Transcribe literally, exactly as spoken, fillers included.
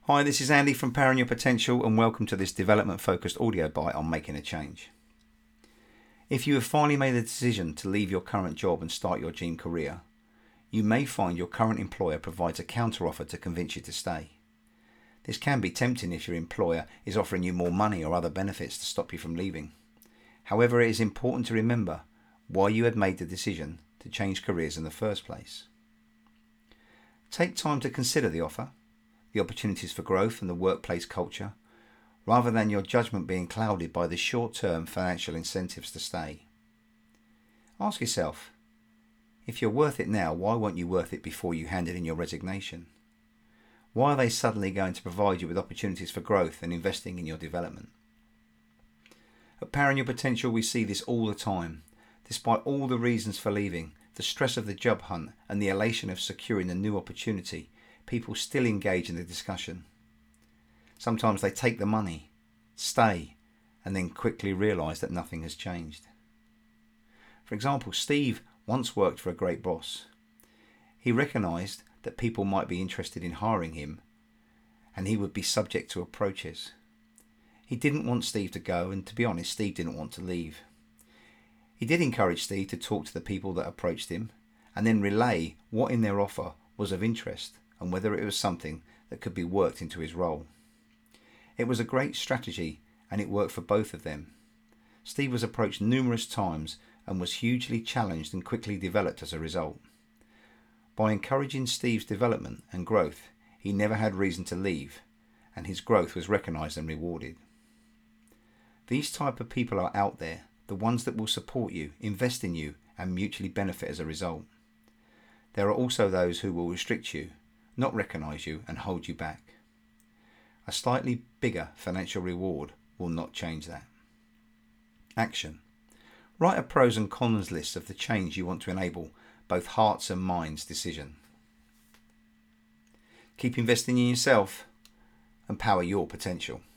Hi, this is Andy from Powering Your Potential, and welcome to this development-focused audio bite on making a change. If you have finally made the decision to leave your current job and start your dream career, you may find your current employer provides a counteroffer to convince you to stay. This can be tempting if your employer is offering you more money or other benefits to stop you from leaving. However, it is important to remember why you had made the decision to change careers in the first place. Take time to consider the offer, the opportunities for growth and the workplace culture, rather than your judgment being clouded by the short-term financial incentives to stay. Ask yourself, if you're worth it now, why weren't you worth it before you handed in your resignation? Why are they suddenly going to provide you with opportunities for growth and investing in your development? At Powering Your Potential, we see this all the time. Despite all the reasons for leaving, the stress of the job hunt and the elation of securing a new opportunity, people still engage in the discussion. Sometimes they take the money, stay, and then quickly realise that nothing has changed. For example, Steve once worked for a great boss. He recognised that people might be interested in hiring him, and he would be subject to approaches. He didn't want Steve to go, and to be honest, Steve didn't want to leave. He did encourage Steve to talk to the people that approached him, and then relay what in their offer was of interest and whether it was something that could be worked into his role. It was a great strategy, and it worked for both of them. Steve was approached numerous times and was hugely challenged and quickly developed as a result. By encouraging Steve's development and growth, he never had reason to leave, and his growth was recognised and rewarded. These type of people are out there, the ones that will support you, invest in you, and mutually benefit as a result. There are also those who will restrict you, not recognise you, and hold you back. A slightly bigger financial reward will not change that. Action. Write a pros and cons list of the change you want to enable both hearts and minds decision. Keep investing in yourself and power your potential.